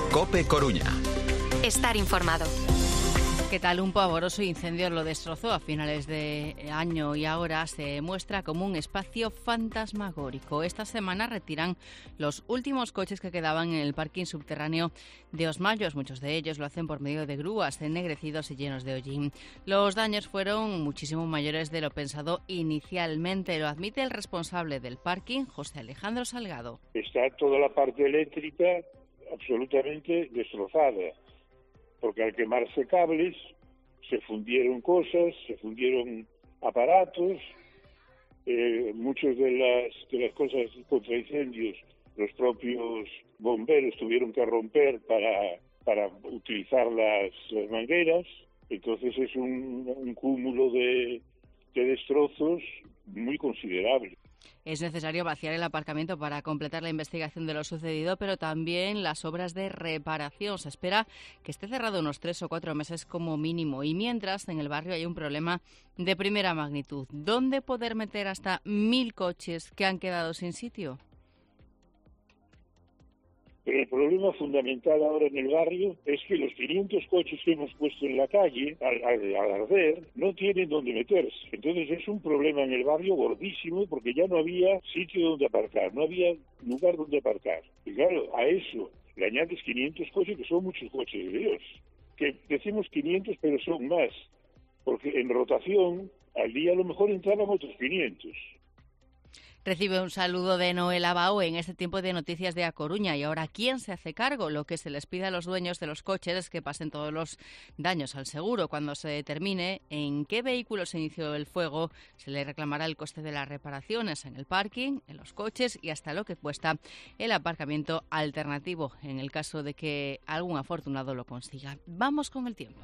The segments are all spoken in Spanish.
COPE Coruña. Estar informado. ¿Qué tal? Un pavoroso incendio lo destrozó a finales de año y ahora se muestra como un espacio fantasmagórico. Esta semana retiran los últimos coches que quedaban en el parking subterráneo de Osmayos. Muchos de ellos lo hacen por medio de grúas, ennegrecidos y llenos de hollín. Los daños fueron muchísimo mayores de lo pensado inicialmente. Lo admite el responsable del parking, José Alejandro Salgado. Está toda la parte eléctrica absolutamente destrozada, porque al quemarse cables se fundieron cosas, se fundieron aparatos, muchas de las cosas contra incendios los propios bomberos tuvieron que romper para utilizar las mangueras. Entonces es un cúmulo de destrozos muy considerable. Es necesario vaciar el aparcamiento para completar la investigación de lo sucedido, pero también las obras de reparación. Se espera que esté cerrado unos 3 o 4 meses como mínimo. Y mientras, en el barrio hay un problema de primera magnitud. ¿Dónde poder meter hasta 1.000 coches que han quedado sin sitio? Pero el problema fundamental ahora en el barrio es que los 500 coches que hemos puesto en la calle, al arder, no tienen dónde meterse. Entonces es un problema en el barrio gordísimo porque ya no había sitio donde aparcar, no había lugar donde aparcar. Y claro, a eso le añades 500 coches, que son muchos coches de Dios. Que decimos 500, pero son más, porque en rotación al día a lo mejor entraban otros 500. Recibe un saludo de Noel Abao en este tiempo de Noticias de A Coruña. Y ahora, ¿quién se hace cargo? Lo que se les pide a los dueños de los coches es que pasen todos los daños al seguro. Cuando se determine en qué vehículo se inició el fuego, se le reclamará el coste de las reparaciones en el parking, en los coches y hasta lo que cuesta el aparcamiento alternativo, en el caso de que algún afortunado lo consiga. Vamos con el tiempo.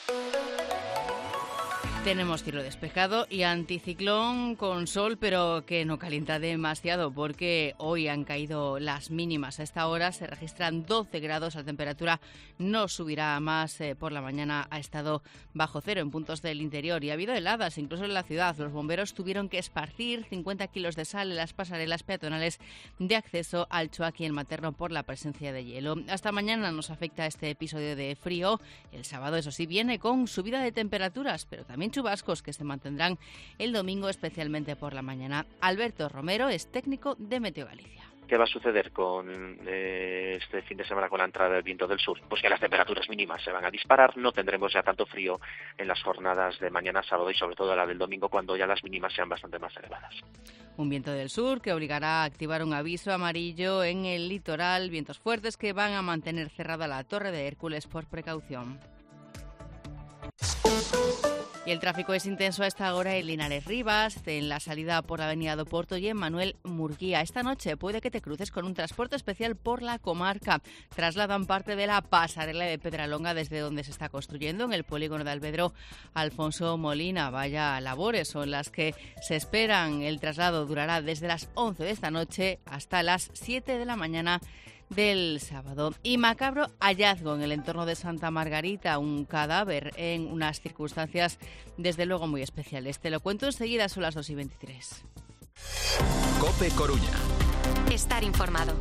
Tenemos cielo despejado y anticiclón con sol, pero que no calienta demasiado porque hoy han caído las mínimas. A esta hora se registran 12 grados, la temperatura no subirá más. Por la mañana ha estado bajo cero en puntos del interior y ha habido heladas, incluso en la ciudad. Los bomberos tuvieron que esparcir 50 kilos de sal en las pasarelas peatonales de acceso al Choaqui en Materno por la presencia de hielo. Hasta mañana nos afecta este episodio de frío. El sábado, eso sí, viene con subida de temperaturas, pero también chubascos que se mantendrán el domingo, especialmente por la mañana. Alberto Romero es técnico de Meteo Galicia. ¿Qué va a suceder con este fin de semana con la entrada del viento del sur? Pues que las temperaturas mínimas se van a disparar, no tendremos ya tanto frío en las jornadas de mañana, sábado y sobre todo la del domingo, cuando ya las mínimas sean bastante más elevadas. Un viento del sur que obligará a activar un aviso amarillo en el litoral, vientos fuertes que van a mantener cerrada la Torre de Hércules por precaución. Y el tráfico es intenso a esta hora en Linares Rivas, en la salida por la avenida do Porto y en Manuel Murguía. Esta noche puede que te cruces con un transporte especial por la comarca. Trasladan parte de la pasarela de Pedralonga desde donde se está construyendo en el polígono de Alvedro Alfonso Molina. Vaya labores son las que se esperan. El traslado durará desde las 11 de esta noche hasta las 7 de la mañana del sábado. Y macabro hallazgo en el entorno de Santa Margarita, un cadáver en unas circunstancias desde luego muy especiales. Te lo cuento enseguida, son las 2:23. COPE Coruña. Estar informado.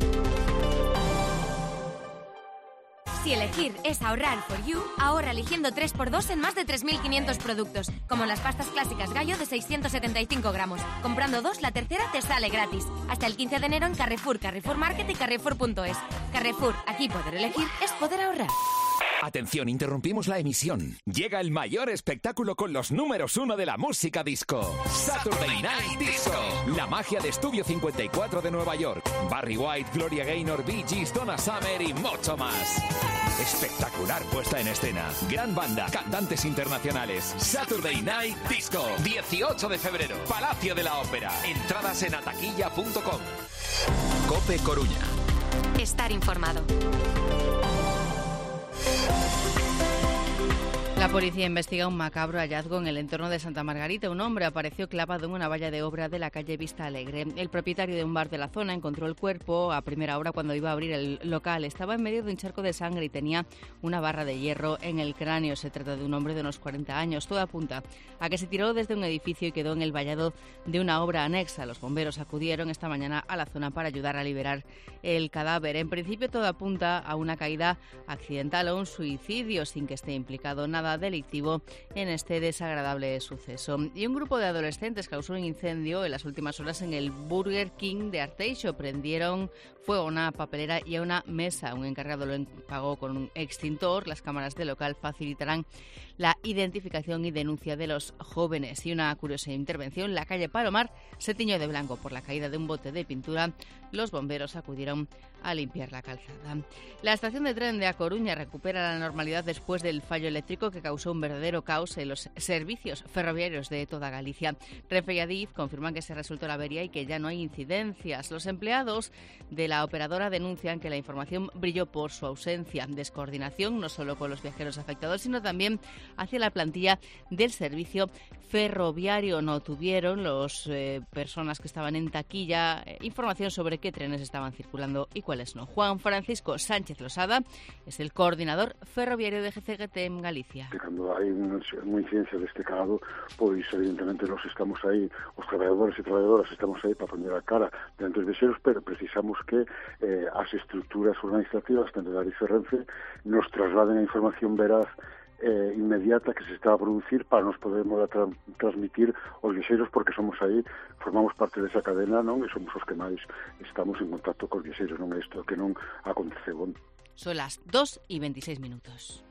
Si elegir es ahorrar for you, ahorra eligiendo 3x2 en más de 3.500 productos, como las pastas clásicas Gallo de 675 gramos. Comprando 2, la tercera te sale gratis. Hasta el 15 de enero en Carrefour, Carrefour Market y Carrefour.es. Carrefour, aquí poder elegir es poder ahorrar. Atención, interrumpimos la emisión. Llega el mayor espectáculo con los números 1 de la música disco. Saturday Night Disco. La magia de Estudio 54 de Nueva York. Barry White, Gloria Gaynor, Bee Gees, Donna Summer y mucho más. Espectacular puesta en escena. Gran banda, cantantes internacionales. Saturday Night Disco. 18 de febrero. Palacio de la Ópera. Entradas en ataquilla.com. COPE Coruña. Estar informado. La La policía investiga un macabro hallazgo en el entorno de Santa Margarita. Un hombre apareció clavado en una valla de obra de la calle Vista Alegre. El propietario de un bar de la zona encontró el cuerpo a primera hora cuando iba a abrir el local. Estaba en medio de un charco de sangre y tenía una barra de hierro en el cráneo. Se trata de un hombre de unos 40 años. Todo apunta a que se tiró desde un edificio y quedó en el vallado de una obra anexa. Los bomberos acudieron esta mañana a la zona para ayudar a liberar el cadáver. En principio todo apunta a una caída accidental o un suicidio sin que esté implicado nada delictivo en este desagradable suceso. Y un grupo de adolescentes causó un incendio en las últimas horas en el Burger King de Arteixo. Prendieron fuego a una papelera y a una mesa. Un encargado lo apagó con un extintor. Las cámaras del local facilitarán la identificación y denuncia de los jóvenes. Y una curiosa intervención: la calle Palomar se tiñó de blanco por la caída de un bote de pintura. Los bomberos acudieron a limpiar la calzada. La estación de tren de A Coruña recupera la normalidad después del fallo eléctrico que causó un verdadero caos en los servicios ferroviarios de toda Galicia. Renfe y Adif confirman que se resuelto la avería y que ya no hay incidencias. Los empleados de la operadora denuncian que la información brilló por su ausencia. Descoordinación no solo con los viajeros afectados, sino también hacia la plantilla del servicio ferroviario. No tuvieron las personas que estaban en taquilla información sobre qué trenes estaban circulando y cuáles no. Juan Francisco Sánchez Losada es el coordinador ferroviario de GCGT en Galicia. Cando hai unha incidencia deste calado, pois evidentemente nos estamos aí, os traballadores e traballadoras estamos aí para poñer a cara diante dos viaxeros, pero precisamos que as estruturas organizativas, tanto da Adif e Renfe, nos trasladen a información veraz inmediata que se está a producir para nos podermos transmitir aos viaxeiros, porque somos aí, formamos parte desa cadena, non? E somos os que máis estamos en contacto cos viaxeiros, non é isto que non aconteceu. Son las 2:26 minutos.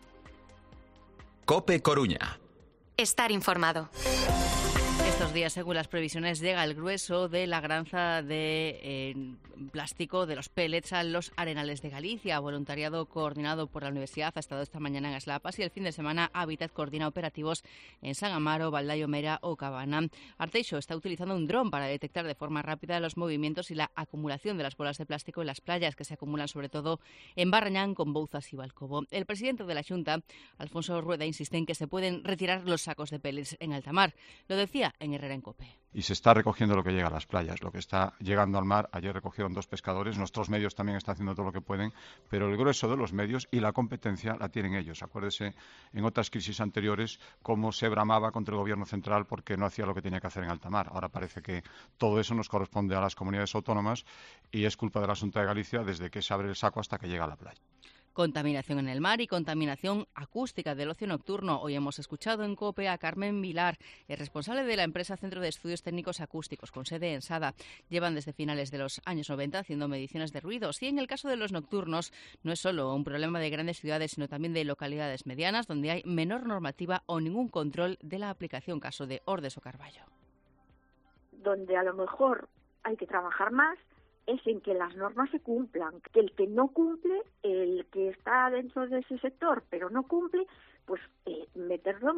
COPE Coruña. Estar informado. Estos días, según las previsiones, llega el grueso de la granza de plástico de los pellets a los arenales de Galicia. Voluntariado coordinado por la Universidad ha estado esta mañana en Aslapas y el fin de semana Habitat coordina operativos en San Amaro, Valdayo Mera o Cabana. Arteixo está utilizando un dron para detectar de forma rápida los movimientos y la acumulación de las bolas de plástico en las playas, que se acumulan sobre todo en Barrañán, con Bouzas y Balcobo. El presidente de la Xunta, Alfonso Rueda, insiste en que se pueden retirar los sacos de pellets en alta mar. Lo decía en Herrera en COPE. Y se está recogiendo lo que llega a las playas, lo que está llegando al mar. Ayer recogieron 2 pescadores, nuestros medios también están haciendo todo lo que pueden, pero el grueso de los medios y la competencia la tienen ellos. Acuérdese en otras crisis anteriores cómo se bramaba contra el gobierno central porque no hacía lo que tenía que hacer en alta mar. Ahora parece que todo eso nos corresponde a las comunidades autónomas y es culpa de la Xunta de Galicia desde que se abre el saco hasta que llega a la playa. Contaminación en el mar y contaminación acústica del ocio nocturno. Hoy hemos escuchado en COPE a Carmen Vilar, el responsable de la empresa Centro de Estudios Técnicos Acústicos, con sede en Sada. Llevan desde finales de los años 90 haciendo mediciones de ruidos. Y en el caso de los nocturnos, no es solo un problema de grandes ciudades, sino también de localidades medianas, donde hay menor normativa o ningún control de la aplicación, caso de Ordes o Carballo. Donde a lo mejor hay que trabajar más es en que las normas se cumplan, que el que no cumple, el que está dentro de ese sector pero no cumple, pues meterlo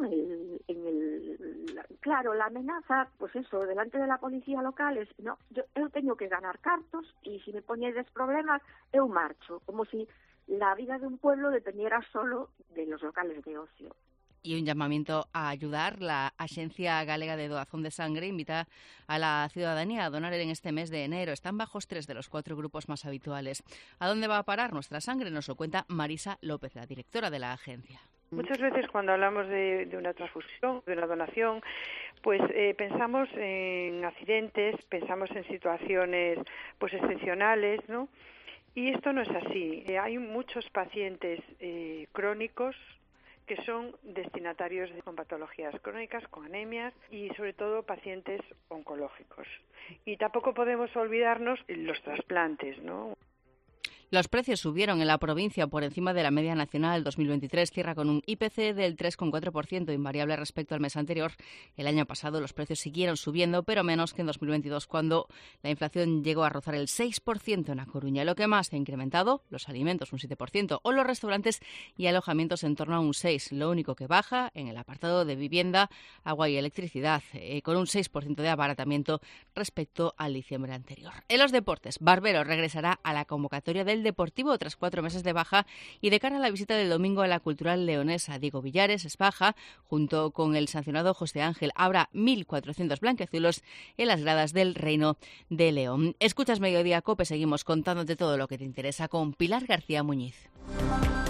claro, la amenaza, pues eso, delante de la policía local es, no, yo teño que ganar cartos y si me poñedes problemas, eu marcho, como si la vida de un pueblo dependiera solo de los locales de ocio. Y un llamamiento a ayudar. La Agencia Galega de Doazón de Sangre invita a la ciudadanía a donar en este mes de enero. Están bajos 3 de los 4 grupos más habituales. ¿A dónde va a parar nuestra sangre? Nos lo cuenta Marisa López, la directora de la agencia. Muchas veces cuando hablamos de una transfusión, de una donación, pues pensamos en accidentes, pensamos en situaciones pues excepcionales, ¿no? Y esto no es así. Hay muchos pacientes crónicos que son destinatarios con patologías crónicas, con anemias y sobre todo pacientes oncológicos. Y tampoco podemos olvidarnos los trasplantes, ¿no? Los precios subieron en la provincia por encima de la media nacional. El 2023 cierra con un IPC del 3,4%, invariable respecto al mes anterior. El año pasado los precios siguieron subiendo, pero menos que en 2022, cuando la inflación llegó a rozar el 6% en A Coruña. Lo que más se ha incrementado, los alimentos un 7%, o los restaurantes y alojamientos en torno a un 6%. Lo único que baja en el apartado de vivienda, agua y electricidad, con un 6% de abaratamiento respecto al diciembre anterior. En los deportes, Barbero regresará a la convocatoria del del Deportivo tras 4 meses de baja y de cara a la visita del domingo a la Cultural Leonesa. Diego Villares es baja, junto con el sancionado José Ángel. Habrá 1.400 blanquiazulos en las gradas del Reino de León. Escuchas Mediodía Cope, seguimos contándote todo lo que te interesa con Pilar García Muñiz.